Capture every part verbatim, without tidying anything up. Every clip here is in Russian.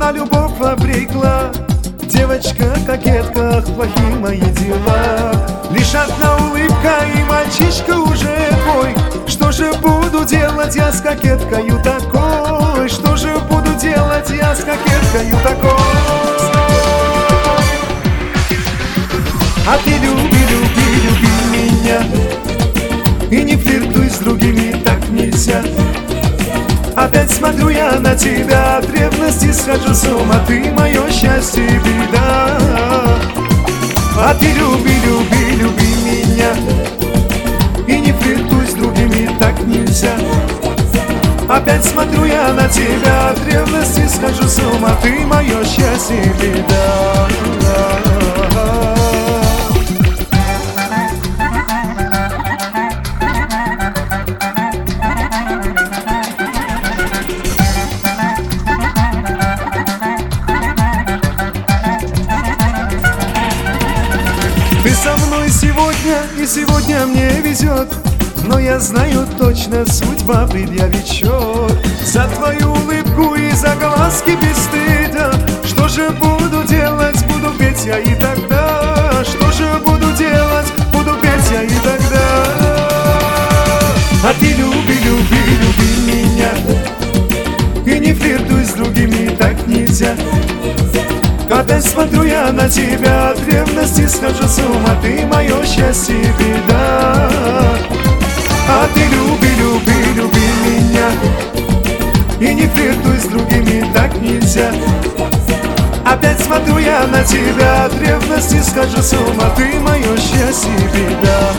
а любовь обрекла. Девочка-кокетка в плохие мои дела. Лишь одна улыбка, и мальчишка уже твой. Что же буду делать я с кокеткою такой? Что же буду делать я с кокеткою такой? А ты люби, люби, люби меня, и не флиртуй с другими, так нельзя. Опять смотрю я на тебя, от ревности схожу с ума. Ты мое счастье, беда. А ты люби, люби, люби меня, и не флиртуй с другими, так нельзя. Опять смотрю я на тебя, от ревности схожу с ума. Ты мое счастье, беда. Ты со мной сегодня, и сегодня мне везет. Но я знаю точно, судьба предъявит счет за твою улыбку и за глазки без стыда. Что же буду делать, буду петь я и тогда. Что же буду делать, буду петь я и тогда. А ты люби, люби, люби меня, и не флиртуй с другими, так нельзя. Опять смотрю я на тебя, от ревности схожу с ума. Ты мое счастье, беда. А ты люби, люби, люби меня, и не флиртуй с другими, так нельзя. Опять смотрю я на тебя, от ревности схожу с ума. Ты мое счастье, беда.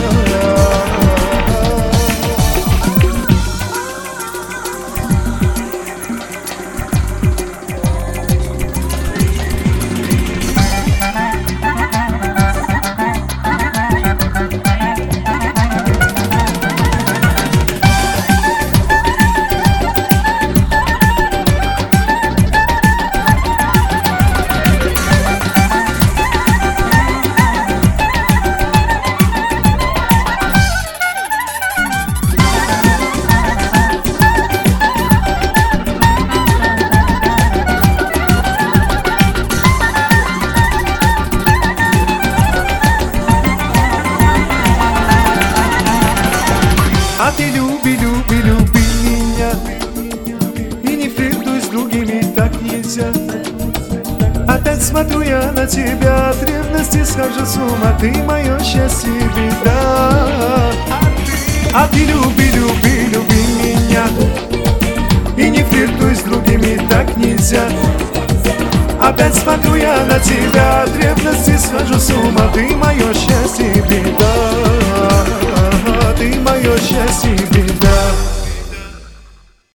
А ты люби, люби, люби меня, и не флиртуй с другими, так нельзя. Опять смотрю я на тебя, от ревности схожу с ума. Ты мое счастье, беда. А ты люби, люби, люби меня, и не флиртуй с другими, так нельзя. Опять смотрю я на тебя, от ревности схожу с ума. Ты мое счастье, беда. Ты мое счастье, беда.